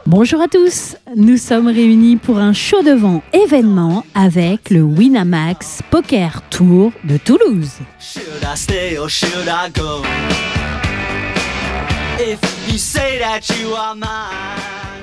Bonjour à tous, nous sommes réunis pour un show de vent événement avec le Winamax Poker Tour de Toulouse. Should I stay or should I go? If you say that you are mine.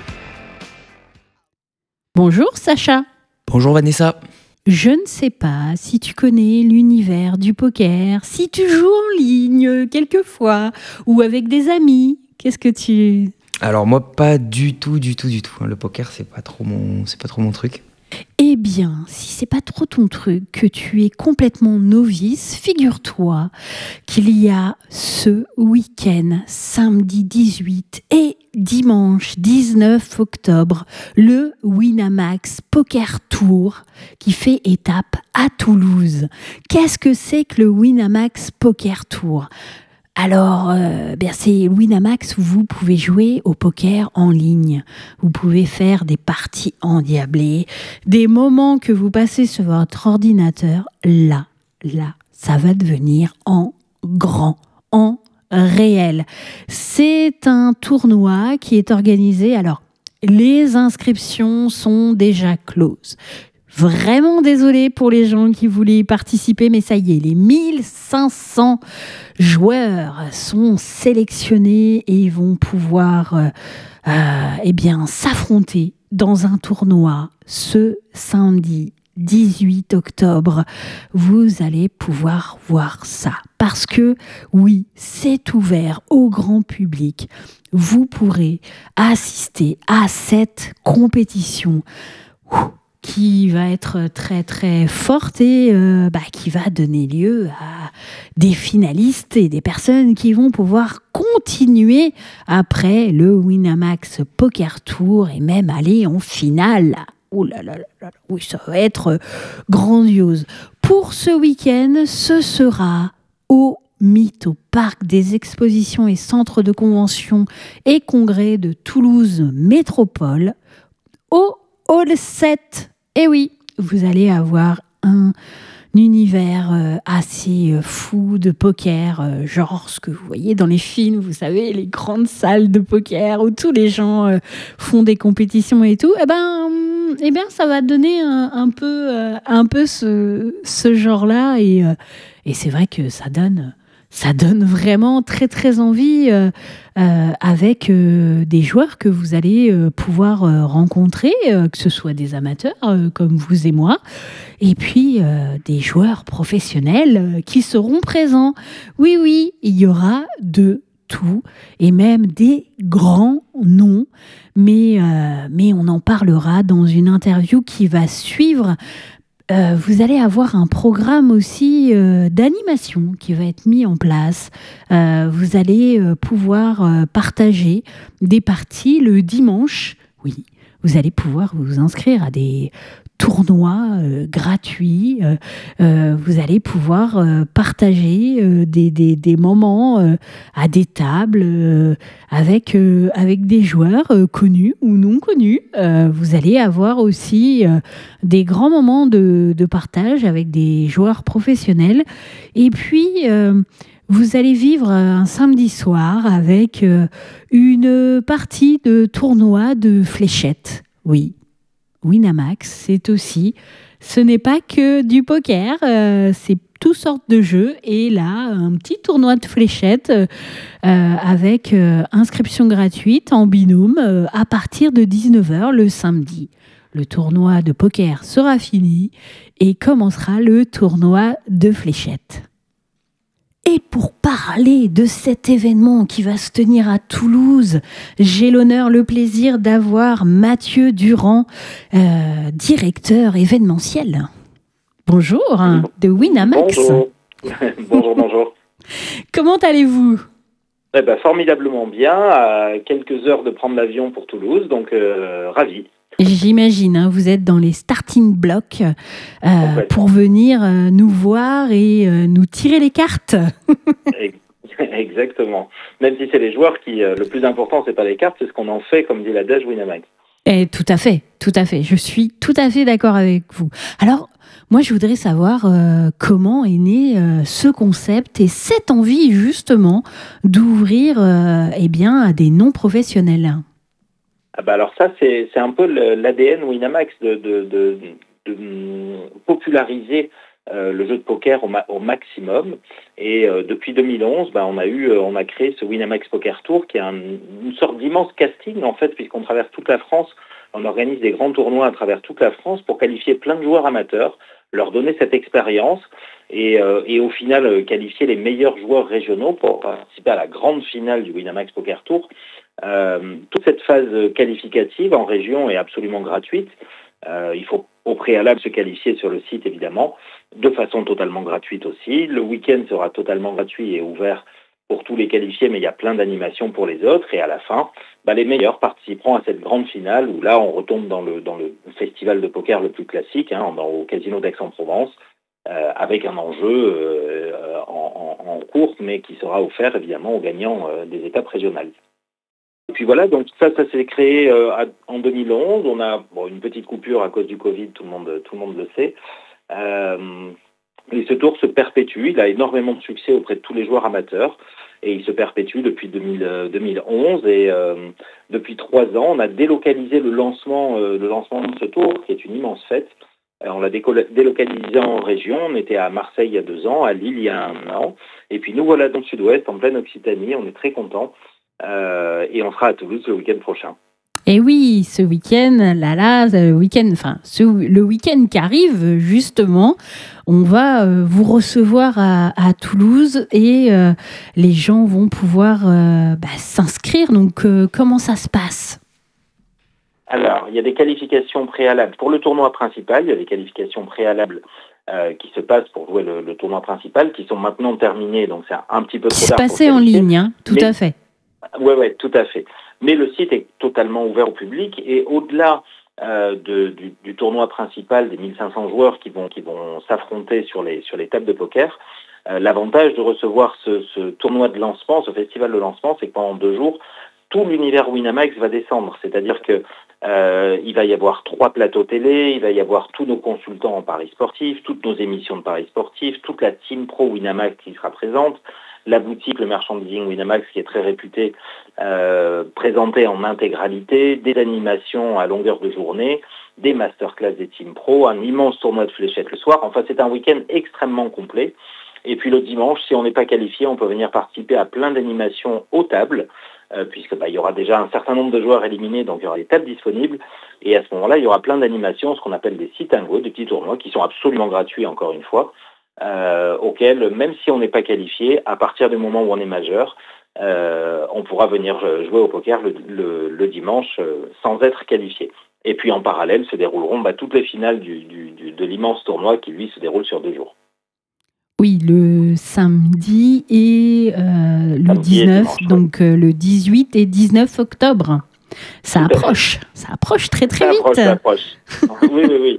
Bonjour Sacha. Bonjour Vanessa. Je ne sais pas si tu connais l'univers du poker, si tu joues en ligne quelquefois ou avec des amis. Qu'est-ce que tu... Alors moi, pas du tout. Le poker, c'est pas trop mon truc. Eh bien, si c'est pas trop ton truc, que tu es complètement novice, figure-toi qu'il y a ce week-end, samedi 18 et dimanche 19 octobre, le Winamax Poker Tour qui fait étape à Toulouse. Qu'est-ce que c'est que le Winamax Poker Tour ? Alors, c'est Winamax où vous pouvez jouer au poker en ligne. Vous pouvez faire des parties endiablées, des moments que vous passez sur votre ordinateur. Là, ça va devenir en grand, en réel. C'est un tournoi qui est organisé. Alors, les inscriptions sont déjà closes. Vraiment désolée pour les gens qui voulaient y participer, mais ça y est, les 1500 joueurs sont sélectionnés et ils vont pouvoir s'affronter dans un tournoi ce samedi 18 octobre. Vous allez pouvoir voir ça parce que oui, c'est ouvert au grand public. Vous pourrez assister à cette compétition qui va être très très forte et qui va donner lieu à des finalistes et des personnes qui vont pouvoir continuer après le Winamax Poker Tour et même aller en finale. Oh là là là, oui, ça va être grandiose. Pour ce week-end, ce sera au Mythe, au Parc des Expositions et Centres de Conventions et Congrès de Toulouse Métropole, au Hall 7. Et oui, vous allez avoir un univers assez fou de poker, genre ce que vous voyez dans les films, vous savez, les grandes salles de poker où tous les gens font des compétitions et tout. Eh bien, ça va donner un peu ce genre-là et c'est vrai que ça donne vraiment très très envie avec des joueurs que vous allez pouvoir rencontrer, que ce soit des amateurs comme vous et moi, et puis des joueurs professionnels qui seront présents. Oui, il y aura de tout, et même des grands noms, mais on en parlera dans une interview qui va suivre. Vous allez avoir un programme aussi d'animation qui va être mis en place. Vous allez pouvoir partager des parties le dimanche. Oui, vous allez pouvoir vous inscrire à des tournois gratuits. Vous allez pouvoir partager des moments à des tables avec des joueurs connus ou non connus. Vous allez avoir aussi des grands moments de partage avec des joueurs professionnels. Et puis, vous allez vivre un samedi soir avec une partie de tournoi de fléchettes. Oui. Winamax, ce n'est pas que du poker, c'est toutes sortes de jeux. Et là, un petit tournoi de fléchettes avec inscription gratuite en binôme à partir de 19h le samedi. Le tournoi de poker sera fini et commencera le tournoi de fléchettes. Et pour parler de cet événement qui va se tenir à Toulouse, j'ai l'honneur, le plaisir d'avoir Mathieu Durand, directeur événementiel. Bonjour, de Winamax. Bonjour. Comment allez-vous ? Formidablement bien, à quelques heures de prendre l'avion pour Toulouse, donc ravi. J'imagine, vous êtes dans les starting blocks pour venir nous voir et nous tirer les cartes. Exactement. Même si c'est les joueurs qui, le plus important, c'est pas les cartes, c'est ce qu'on en fait, comme dit l'adage Winamax. Tout à fait. Je suis tout à fait d'accord avec vous. Alors, moi, je voudrais savoir comment est né ce concept et cette envie, justement, d'ouvrir à des non-professionnels. Ah bah alors ça, c'est un peu l'ADN Winamax de populariser le jeu de poker au maximum. Et depuis 2011, on a créé ce Winamax Poker Tour qui est une sorte d'immense casting en fait, puisqu'on traverse toute la France. On organise des grands tournois à travers toute la France pour qualifier plein de joueurs amateurs, leur donner cette expérience et au final qualifier les meilleurs joueurs régionaux pour participer à la grande finale du Winamax Poker Tour. Toute cette phase qualificative en région est absolument gratuite. Il faut au préalable se qualifier sur le site évidemment, de façon totalement gratuite aussi. Le week-end sera totalement gratuit et ouvert pour tous les qualifiés, mais il y a plein d'animations pour les autres. Et à la fin, les meilleurs participeront à cette grande finale où là, on retombe dans le festival de poker le plus classique, au Casino d'Aix-en-Provence, avec un enjeu en course, mais qui sera offert évidemment aux gagnants des étapes régionales. Et puis voilà, donc ça s'est créé en 2011. On a une petite coupure à cause du Covid, tout le monde le sait. Et ce tour se perpétue, il a énormément de succès auprès de tous les joueurs amateurs et il se perpétue depuis 2011 et depuis 3 ans, on a délocalisé le lancement de ce tour qui est une immense fête. On l'a délocalisé en région, on était à Marseille il y a 2 ans, à Lille il y a 1 an et puis nous voilà dans le sud-ouest, en pleine Occitanie, on est très contents et on sera à Toulouse le week-end prochain. Et oui, ce week-end, le week-end qui arrive, justement, on va vous recevoir à Toulouse et les gens vont pouvoir s'inscrire. Donc, comment ça se passe ? Alors, il y a des qualifications préalables. Pour le tournoi principal, il y a des qualifications préalables qui se passent pour jouer le tournoi principal, qui sont maintenant terminées, donc c'est un petit peu trop tard. Qui se passait en ligne, tout à fait. Oui, tout à fait. Mais le site est totalement ouvert au public et au-delà du tournoi principal des 1500 joueurs qui vont s'affronter sur les tables de poker, l'avantage de recevoir ce tournoi de lancement, ce festival de lancement, c'est que pendant 2 jours, tout l'univers Winamax va descendre. C'est-à-dire que il va y avoir 3 plateaux télé, il va y avoir tous nos consultants en paris sportifs, toutes nos émissions de paris sportifs, toute la team pro Winamax qui sera présente, la boutique, le merchandising Winamax qui est très réputé, présenté en intégralité, des animations à longueur de journée, des masterclass des team pro, un immense tournoi de fléchettes le soir. Enfin, c'est un week-end extrêmement complet. Et puis le dimanche, si on n'est pas qualifié, on peut venir participer à plein d'animations aux tables, puisque il y aura déjà un certain nombre de joueurs éliminés, donc il y aura des tables disponibles. Et à ce moment-là, il y aura plein d'animations, ce qu'on appelle des sit and go, des petits tournois qui sont absolument gratuits, encore une fois, auxquels, même si on n'est pas qualifié, à partir du moment où on est majeur, on pourra venir jouer au poker le dimanche sans être qualifié. Et puis en parallèle se dérouleront toutes les finales de l'immense tournoi qui, lui, se déroule sur 2 jours. Oui, le samedi et le 19, donc le 18 et 19 octobre. Ça approche très très vite. Ça approche. Oui.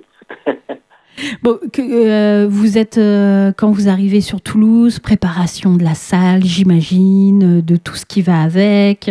Bon, vous êtes, quand vous arrivez sur Toulouse, préparation de la salle, j'imagine, de tout ce qui va avec.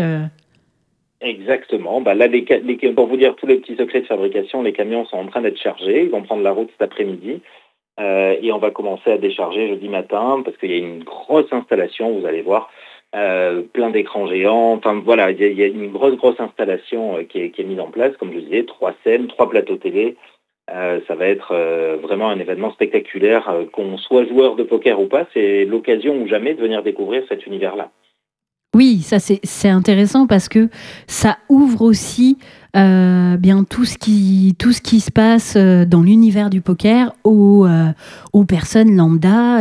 Exactement. Là, pour vous dire tous les petits secrets de fabrication, les camions sont en train d'être chargés. Ils vont prendre la route cet après-midi. Et on va commencer à décharger jeudi matin parce qu'il y a une grosse installation, vous allez voir, plein d'écrans géants. Enfin voilà, il y a une grosse installation qui est mise en place, comme je vous disais, 3 scènes, 3 plateaux télé. Ça va être vraiment un événement spectaculaire. Qu'on soit joueur de poker ou pas, c'est l'occasion ou jamais de venir découvrir cet univers-là. Oui, ça c'est intéressant parce que ça ouvre aussi tout ce qui se passe dans l'univers du poker aux personnes lambda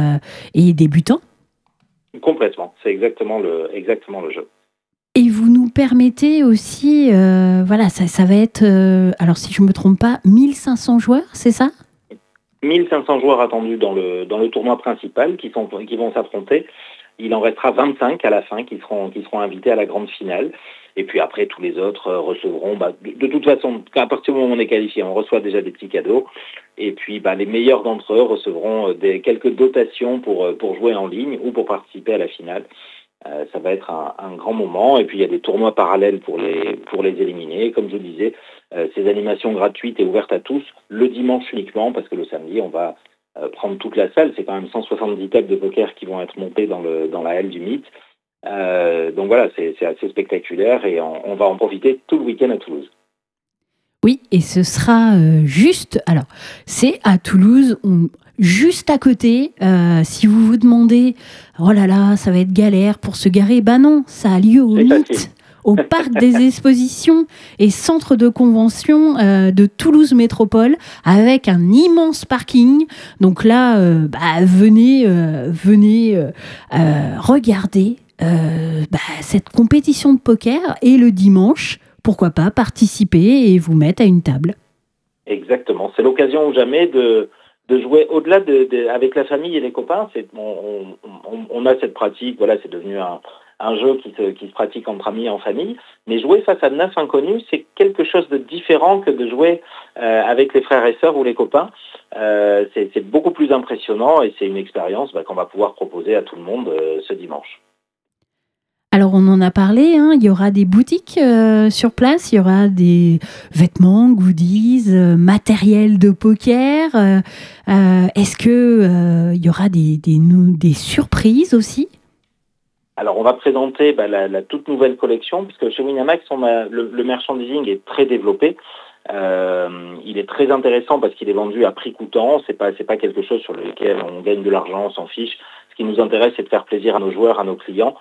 et débutants. Complètement, c'est exactement le jeu. Et vous nous permettez aussi, ça va être, alors si je ne me trompe pas, 1500 joueurs, c'est ça ? 1500 joueurs attendus dans le tournoi principal qui vont s'affronter. Il en restera 25 à la fin qui seront invités à la grande finale. Et puis après, tous les autres recevront, de toute façon, à partir du moment où on est qualifié, on reçoit déjà des petits cadeaux. Et puis les meilleurs d'entre eux recevront quelques dotations pour jouer en ligne ou pour participer à la finale. Ça va être un grand moment. Et puis il y a des tournois parallèles pour les éliminer. Comme je vous disais, ces animations gratuites et ouvertes à tous, le dimanche uniquement, parce que le samedi, on va prendre toute la salle. C'est quand même 170 tables de poker qui vont être montées dans la halle du Mythe. Donc voilà, c'est assez spectaculaire et on va en profiter tout le week-end à Toulouse. Oui, et ce sera alors, c'est à Toulouse, juste à côté. Si vous vous demandez, oh là là, ça va être galère pour se garer, non, ça a lieu au MIT, au Parc des Expositions et Centre de Convention de Toulouse Métropole, avec un immense parking. Donc là, venez regarder cette compétition de poker, et le dimanche, pourquoi pas participer et vous mettre à une table. Exactement, c'est l'occasion ou jamais de jouer au-delà avec la famille et les copains. On a cette pratique, voilà, c'est devenu un jeu qui se pratique entre amis et en famille, mais jouer face à 9 inconnus, c'est quelque chose de différent que de jouer avec les frères et sœurs ou les copains. C'est beaucoup plus impressionnant et c'est une expérience qu'on va pouvoir proposer à tout le monde ce dimanche. Alors, on en a parlé, il y aura des boutiques sur place, il y aura des vêtements, goodies, matériel de poker. Est-ce qu'il y aura des surprises aussi ? Alors, on va présenter la toute nouvelle collection, puisque chez Winamax, le merchandising est très développé. Il est très intéressant parce qu'il est vendu à prix coûtant. C'est pas quelque chose sur lequel on gagne de l'argent, on s'en fiche. Ce qui nous intéresse, c'est de faire plaisir à nos joueurs, à nos clients.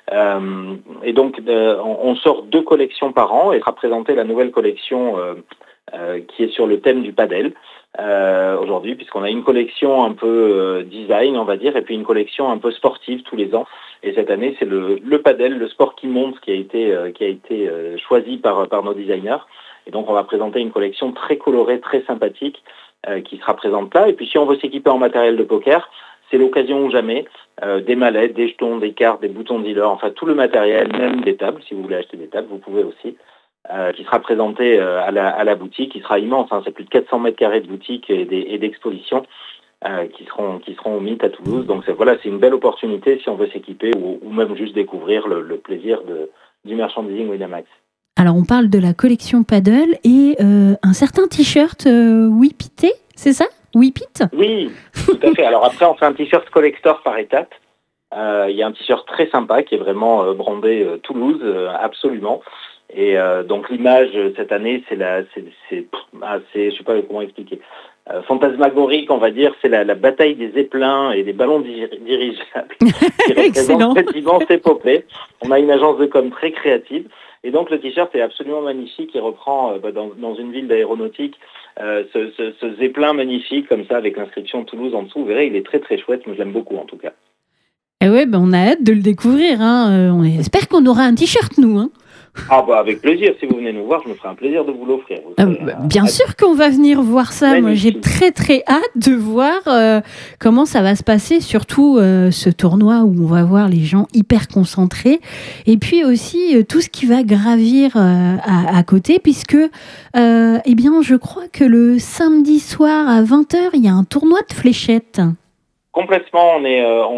Et donc, on sort 2 collections par an et sera présentée la nouvelle collection qui est sur le thème du padel aujourd'hui, puisqu'on a une collection un peu design, on va dire, et puis une collection un peu sportive tous les ans. Et cette année, c'est le padel, le sport qui monte, qui a été choisi par nos designers. Et donc, on va présenter une collection très colorée, très sympathique, qui sera présente là. Et puis, si on veut s'équiper en matériel de poker, c'est l'occasion ou jamais. Des mallettes, des jetons, des cartes, des boutons de dealer, enfin tout le matériel, même des tables. Si vous voulez acheter des tables, vous pouvez aussi. Qui sera présenté à la boutique, qui sera immense. C'est plus de 400 mètres carrés de boutique et d'exposition qui seront au MIT à Toulouse. Donc c'est une belle opportunité si on veut s'équiper ou même juste découvrir le plaisir du merchandising Winamax. Alors, on parle de la collection Paddle et un certain t-shirt Whippité, c'est ça ? Whippit ? Oui, tout à fait. Alors après, on fait un t-shirt collector par étape. Il y a un t-shirt très sympa qui est vraiment brandé Toulouse, absolument. Et donc l'image cette année, c'est je sais pas comment expliquer. Fantasmagorique, on va dire, c'est la bataille des zeppelins et des ballons dirigeables qui représente cette immense épopée. On a une agence de com très créative. Et donc le t-shirt est absolument magnifique. Il reprend dans une ville d'aéronautique ce zeppelin magnifique comme ça avec l'inscription Toulouse en dessous. Vous verrez, il est très très chouette. Moi je l'aime beaucoup en tout cas. Et ouais, on a hâte de le découvrir. On espère qu'on aura un t-shirt nous. Avec plaisir. Si vous venez nous voir, je me ferai un plaisir de vous l'offrir. Bien sûr qu'on va venir voir ça. Magnifique. Moi, j'ai très très hâte de voir comment ça va se passer, surtout ce tournoi où on va voir les gens hyper concentrés. Et puis aussi tout ce qui va gravir à côté, puisque je crois que le samedi soir à 20h, il y a un tournoi de fléchettes. Complètement, on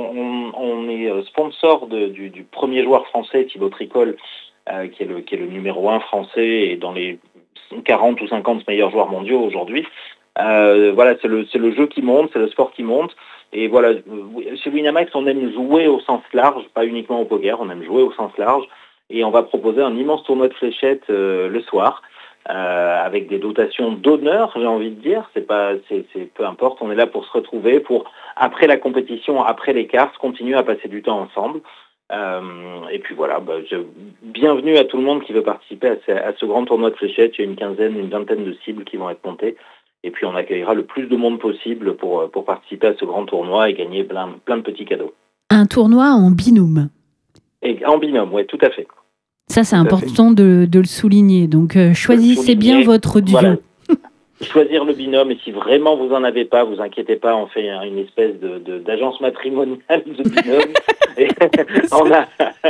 est sponsor du premier joueur français, Thibaut Tricol, qui est le numéro 1 français et dans les 40 ou 50 meilleurs joueurs mondiaux aujourd'hui. C'est le jeu qui monte, c'est le sport qui monte. Et voilà, chez Winamax, on aime jouer au sens large, pas uniquement au poker, on aime jouer au sens large. Et on va proposer un immense tournoi de fléchettes le soir, avec des dotations d'honneur, j'ai envie de dire. C'est peu importe, on est là pour se retrouver, pour, après la compétition, après les cartes, continuer à passer du temps ensemble. Et puis voilà, bienvenue à tout le monde qui veut participer à ce grand tournoi de fléchettes. Il y a une vingtaine de cibles qui vont être montées. Et puis on accueillera le plus de monde possible pour participer à ce grand tournoi et gagner plein de petits cadeaux. Un tournoi en binôme. Et en binôme, oui, tout à fait. Ça, c'est important de le souligner. Donc, choisissez bien votre duo. Voilà. Choisir le binôme, et si vraiment vous en avez pas, vous inquiétez pas, on fait une espèce d'agence matrimoniale de binôme. Et on a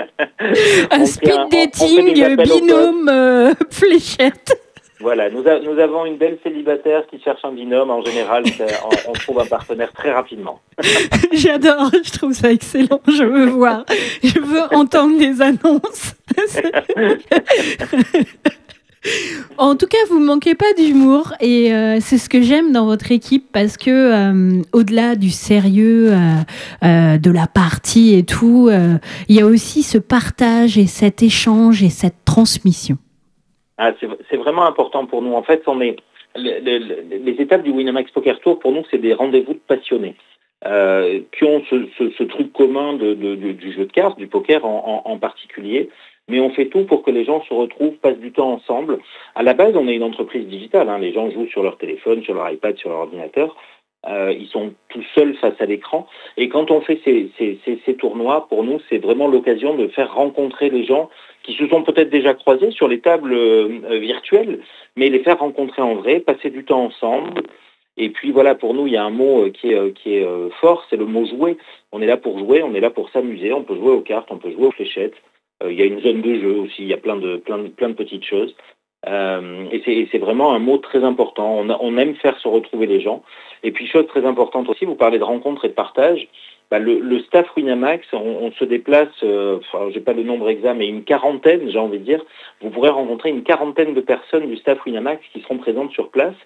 un speed dating binôme fléchette. Voilà, nous avons une belle célibataire qui cherche un binôme. En général, on trouve un partenaire très rapidement. J'adore, je trouve ça excellent. Je veux voir, je veux entendre des annonces. En tout cas, vous ne manquez pas d'humour et c'est ce que j'aime dans votre équipe parce que au-delà du sérieux de la partie et tout, il y a aussi ce partage et cet échange et cette transmission. Ah, c'est vraiment important pour nous. En fait, les étapes du Winamax Poker Tour, pour nous, c'est des rendez-vous de passionnés qui ont ce truc commun du jeu de cartes, du poker en particulier. Mais on fait tout pour que les gens se retrouvent, passent du temps ensemble. À la base, on est une entreprise digitale. Les gens jouent sur leur téléphone, sur leur iPad, sur leur ordinateur. Ils sont tout seuls face à l'écran. Et quand on fait ces tournois, pour nous, c'est vraiment l'occasion de faire rencontrer les gens qui se sont peut-être déjà croisés sur les tables virtuelles, mais les faire rencontrer en vrai, passer du temps ensemble. Et puis voilà, pour nous, il y a un mot qui est fort, c'est le mot jouer. On est là pour jouer, on est là pour s'amuser. On peut jouer aux cartes, on peut jouer aux fléchettes. Il y a une zone de jeu aussi, il y a plein de petites choses. Et c'est vraiment un mot très important. On aime faire se retrouver les gens. Et puis, chose très importante aussi, vous parlez de rencontres et de partage. Le staff Winamax, on se déplace, je n'ai pas le nombre exact, mais une quarantaine, j'ai envie de dire. Vous pourrez rencontrer une quarantaine de personnes du staff Winamax qui seront présentes sur place.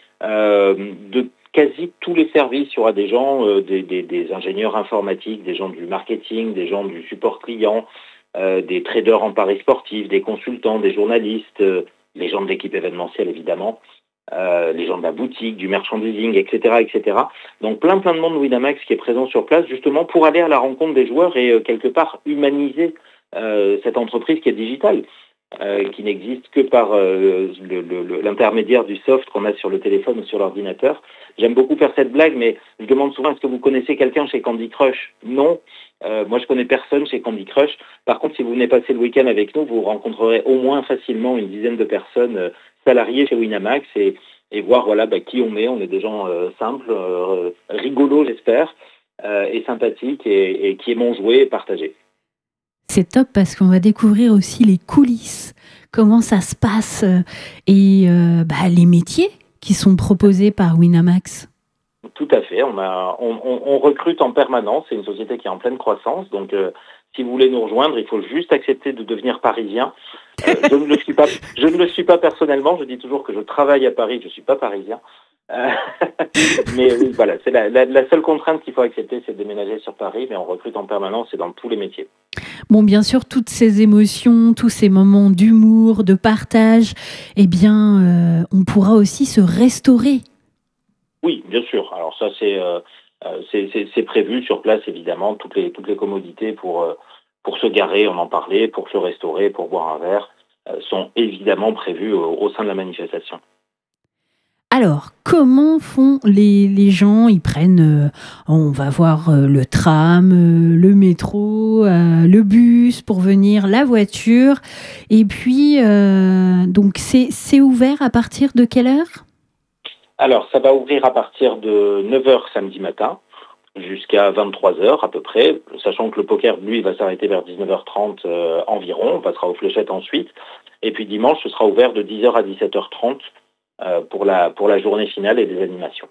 De quasi tous les services, il y aura des gens, des ingénieurs informatiques, des gens du marketing, des gens du support client, des traders en paris sportifs, des consultants, des journalistes, les gens de l'équipe événementielle évidemment, les gens de la boutique, du merchandising, etc., etc. Donc plein de monde de Winamax qui est présent sur place justement pour aller à la rencontre des joueurs et quelque part humaniser cette entreprise qui est digitale. Qui n'existe que par l'intermédiaire du soft qu'on a sur le téléphone ou sur l'ordinateur. J'aime beaucoup faire cette blague, mais je demande souvent est-ce que vous connaissez quelqu'un chez Candy Crush ? Non, moi je connais personne chez Candy Crush. Par contre, si vous venez passer le week-end avec nous, vous rencontrerez au moins facilement une dizaine de personnes salariées chez Winamax et voir qui on est. On est des gens simples, rigolos j'espère, et sympathiques et qui aimons jouer et partager. C'est top parce qu'on va découvrir aussi les coulisses, comment ça se passe et les métiers qui sont proposés par Winamax. Tout à fait. On recrute en permanence. C'est une société qui est en pleine croissance. Donc, si vous voulez nous rejoindre, il faut juste accepter de devenir parisien. Je ne le suis pas personnellement. Je dis toujours que je travaille à Paris. Je ne suis pas parisien. Mais oui, voilà, c'est la seule contrainte qu'il faut accepter, c'est de déménager sur Paris. Mais on recrute en permanence et dans tous les métiers. Bon, bien sûr, toutes ces émotions, tous ces moments d'humour, de partage, on pourra aussi se restaurer. Oui, bien sûr. Alors ça, c'est prévu sur place, évidemment, toutes les commodités pour se garer, on en parlait, pour se restaurer, pour boire un verre, sont évidemment prévues au sein de la manifestation. Alors, comment font les gens ? Ils prennent, on va voir le tram, le métro, le bus pour venir, la voiture. Et puis, donc, c'est ouvert à partir de quelle heure ? Alors, ça va ouvrir à partir de 9h samedi matin jusqu'à 23h à peu près, sachant que le poker, lui, va s'arrêter vers 19h30 environ. On passera aux fléchettes ensuite. Et puis dimanche, ce sera ouvert de 10h à 17h30 pour la journée finale et des animations.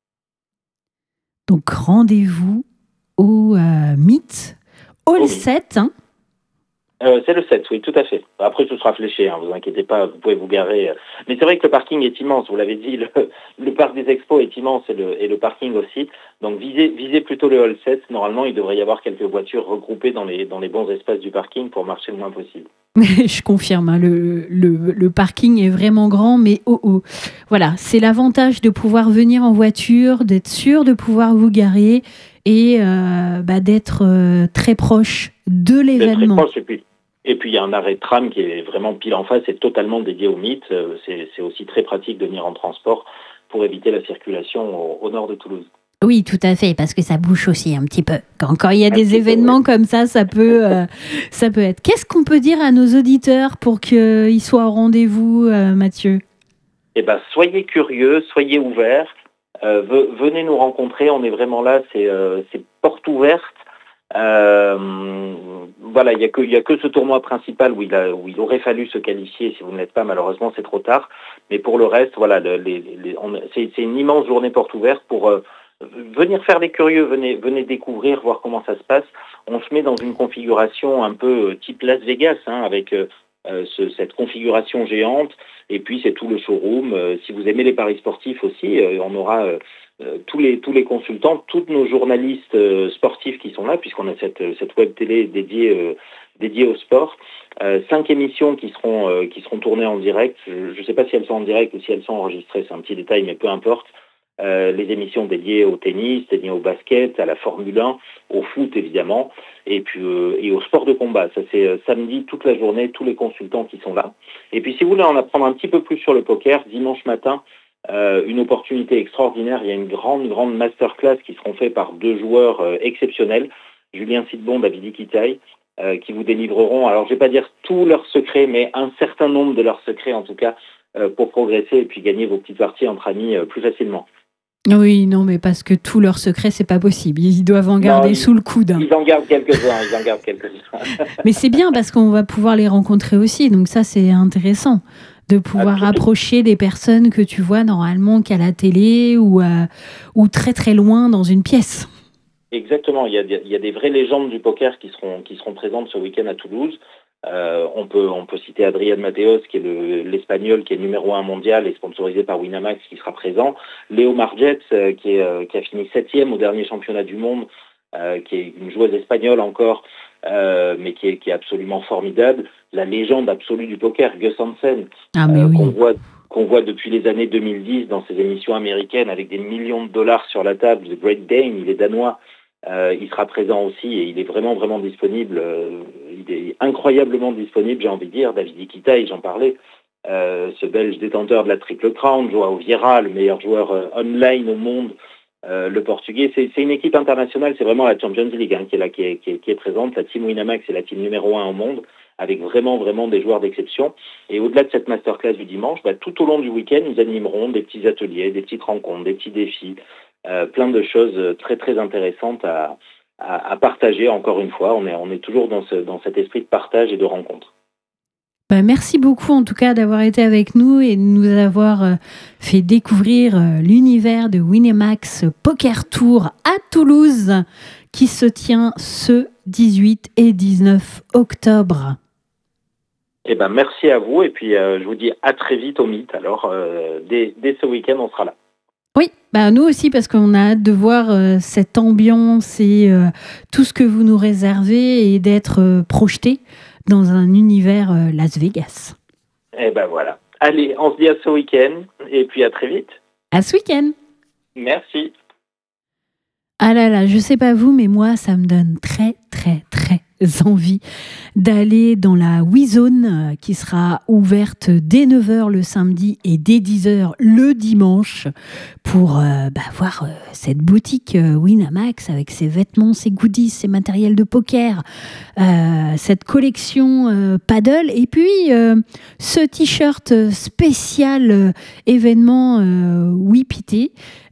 Donc, rendez-vous au Meet Hall 7, hein. C'est le 7, oui, tout à fait. Après, ce sera fléché, vous inquiétez pas, vous pouvez vous garer. Mais c'est vrai que le parking est immense, vous l'avez dit, le parc des expos est immense et le parking aussi. Donc visez plutôt le hall 7. Normalement, il devrait y avoir quelques voitures regroupées dans les bons espaces du parking pour marcher le moins possible. Je confirme, hein, le parking est vraiment grand, mais voilà, c'est l'avantage de pouvoir venir en voiture, d'être sûr de pouvoir vous garer et d'être très proche de l'événement. D'être très proche, et puis il y a un arrêt de tram qui est vraiment pile en face, c'est totalement dédié au Meet. C'est aussi très pratique de venir en transport pour éviter la circulation au nord de Toulouse. Oui, tout à fait, parce que ça bouge aussi un petit peu. Quand il y a des événements comme ça peut être. Qu'est-ce qu'on peut dire à nos auditeurs pour qu'ils soient au rendez-vous, Mathieu ? Soyez curieux, soyez ouverts, venez nous rencontrer, on est vraiment là, c'est porte ouverte. Voilà, il y a que ce tournoi principal où il aurait fallu se qualifier. Si vous ne l'êtes pas, malheureusement, c'est trop tard. Mais pour le reste, voilà, c'est une immense journée porte ouverte pour venir faire les curieux, venez découvrir, voir comment ça se passe. On se met dans une configuration un peu type Las Vegas, avec cette configuration géante. Et puis c'est tout le showroom. Si vous aimez les paris sportifs aussi, on aura tous les consultants, tous nos journalistes sportifs qui sont là, puisqu'on a cette web télé dédiée au sport. 5 émissions qui seront tournées en direct. Je ne sais pas si elles sont en direct ou si elles sont enregistrées, c'est un petit détail, mais peu importe. Les émissions dédiées au tennis, dédiées au basket, à la Formule 1, au foot évidemment, et puis et au sport de combat. Ça c'est samedi toute la journée, tous les consultants qui sont là. Et puis si vous voulez en apprendre un petit peu plus sur le poker, dimanche matin, une opportunité extraordinaire. Il y a une grande masterclass qui seront faites par 2 joueurs exceptionnels, Julien Sidbon, David Iquitaï, qui vous délivreront, alors je vais pas dire tous leurs secrets, mais un certain nombre de leurs secrets en tout cas, pour progresser et puis gagner vos petites parties entre amis plus facilement. Oui, non, mais parce que tous leurs secrets, c'est pas possible. Ils doivent en garder sous le coude. Ils en gardent quelques-uns. Mais c'est bien parce qu'on va pouvoir les rencontrer aussi. Donc ça, c'est intéressant de pouvoir approcher des personnes que tu vois normalement qu'à la télé ou très très loin dans une pièce. Exactement. Il y a des vraies légendes du poker qui seront présentes ce week-end à Toulouse. On peut citer Adrián Mateos, qui est l'Espagnol, qui est numéro 1 mondial et sponsorisé par Winamax, qui sera présent. Léo Margetts, qui a fini 7e au dernier championnat du monde, qui est une joueuse espagnole encore, mais qui est absolument formidable. La légende absolue du poker, Gus Hansen, qu'on voit depuis les années 2010 dans ses émissions américaines avec des millions de dollars sur la table. The Great Dane, il est danois. Il sera présent aussi et il est vraiment disponible. Il est incroyablement disponible, j'ai envie de dire. David Iquitaï, j'en parlais. Ce Belge détenteur de la Triple Crown, Joao Vieira, le meilleur joueur online au monde. Le Portugais, c'est une équipe internationale, c'est vraiment la Champions League qui est là, qui est présente. La team Winamax est la team numéro 1 au monde, avec vraiment des joueurs d'exception. Et au-delà de cette masterclass du dimanche, tout au long du week-end, nous animerons des petits ateliers, des petites rencontres, des petits défis, plein de choses très intéressantes à partager. Encore une fois, on est toujours dans cet esprit de partage et de rencontre. Merci beaucoup en tout cas d'avoir été avec nous et de nous avoir fait découvrir l'univers de Winamax Poker Tour à Toulouse qui se tient ce 18 et 19 octobre. Merci à vous et puis je vous dis à très vite au Meet. Alors dès ce week-end on sera là. Oui, nous aussi parce qu'on a hâte de voir cette ambiance et tout ce que vous nous réservez et d'être projeté dans un univers Las Vegas. Voilà. Allez, on se dit à ce week-end et puis à très vite. À ce week-end. Merci. Ah là là, je sais pas vous, mais moi, ça me donne très envie d'aller dans la WeZone qui sera ouverte dès 9h le samedi et dès 10h le dimanche pour voir cette boutique Winamax avec ses vêtements, ses goodies, ses matériels de poker, cette collection paddle et puis ce t-shirt spécial événement WePT.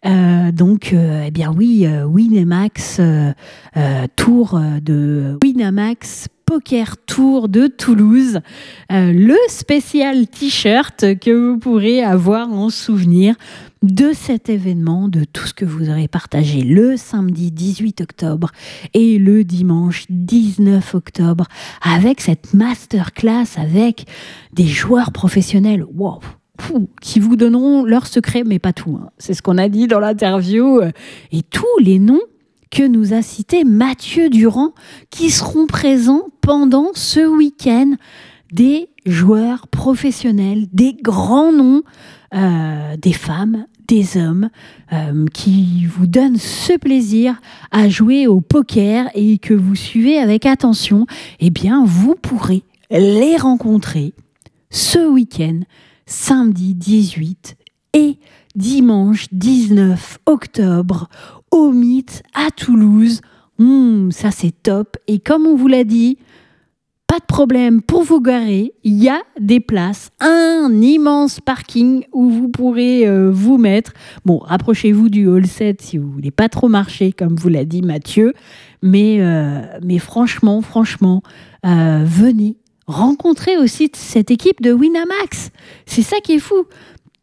Winamax Tour de Winamax Poker Tour de Toulouse, le spécial t-shirt que vous pourrez avoir en souvenir de cet événement, de tout ce que vous aurez partagé le samedi 18 octobre et le dimanche 19 octobre avec cette masterclass avec des joueurs professionnels. Wow! Qui vous donneront leurs secrets, mais pas tout. C'est ce qu'on a dit dans l'interview. Et tous les noms que nous a cités Mathieu Durand, qui seront présents pendant ce week-end, des joueurs professionnels, des grands noms, des femmes, des hommes, qui vous donnent ce plaisir à jouer au poker et que vous suivez avec attention. Vous pourrez les rencontrer ce week-end, samedi 18 et dimanche 19 octobre au Meet à Toulouse. Ça c'est top. Et comme on vous l'a dit, pas de problème pour vous garer. Il y a des places, un immense parking où vous pourrez vous mettre. Bon, rapprochez-vous du hall 7 si vous voulez pas trop marcher, comme vous l'a dit Mathieu. Mais franchement, venez rencontrer aussi cette équipe de Winamax. C'est ça qui est fou.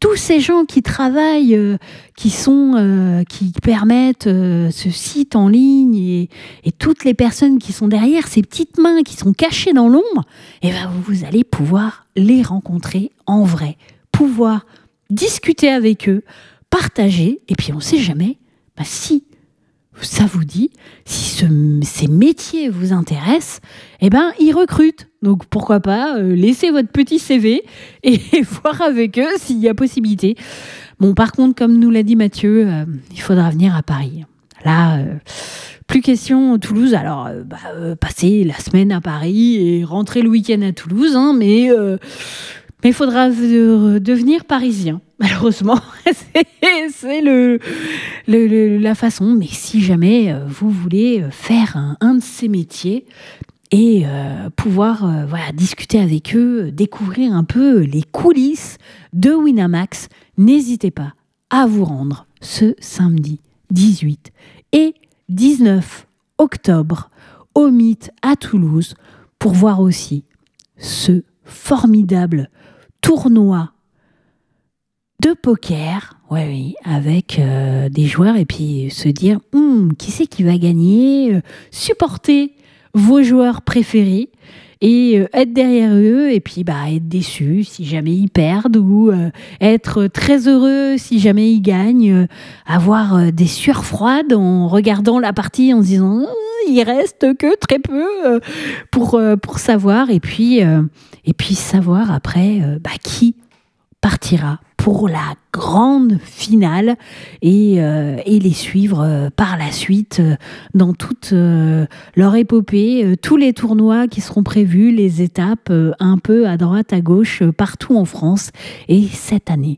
tous ces gens qui travaillent, qui permettent ce site en ligne et toutes les personnes qui sont derrière, ces petites mains qui sont cachées dans l'ombre, et ben vous allez pouvoir les rencontrer en vrai, pouvoir discuter avec eux, partager, et puis on ne sait jamais, si ça vous dit, si ces métiers vous intéressent, eh ben ils recrutent. Donc pourquoi pas laisser votre petit CV et voir avec eux s'il y a possibilité. Bon, par contre, comme nous l'a dit Mathieu, il faudra venir à Paris. Là, plus question Toulouse. Alors, passer la semaine à Paris et rentrer le week-end à Toulouse, hein, mais il faudra devenir parisien. Malheureusement, c'est la façon. Mais si jamais vous voulez faire un de ces métiers et pouvoir discuter avec eux, découvrir un peu les coulisses de Winamax, n'hésitez pas à vous rendre ce samedi 18 et 19 octobre au Mythe à Toulouse pour voir aussi ce formidable tournoi de poker, avec des joueurs, et puis se dire qui c'est qui va gagner, supporter vos joueurs préférés et être derrière eux, et puis être déçu si jamais ils perdent, ou être très heureux si jamais ils gagnent, avoir des sueurs froides en regardant la partie en se disant il reste que très peu pour savoir, et puis savoir après qui partira pour la grande finale et les suivre par la suite dans toute leur épopée, tous les tournois qui seront prévus, les étapes un peu à droite, à gauche, partout en France. Et cette année,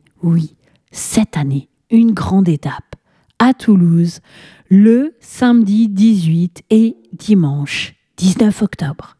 une grande étape à Toulouse, le samedi 18 et dimanche 19 octobre.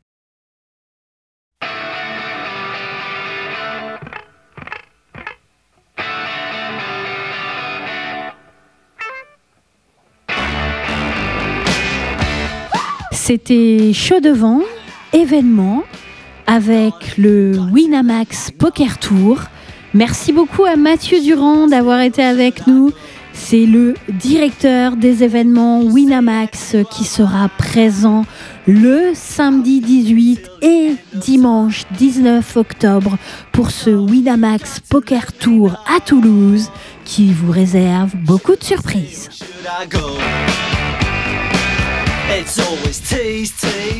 C'était Chaud Devant, événement avec le Winamax Poker Tour. Merci beaucoup à Mathieu Durand d'avoir été avec nous. C'est le directeur des événements Winamax qui sera présent le samedi 18 et dimanche 19 octobre pour ce Winamax Poker Tour à Toulouse qui vous réserve beaucoup de surprises. It's always tease, tease.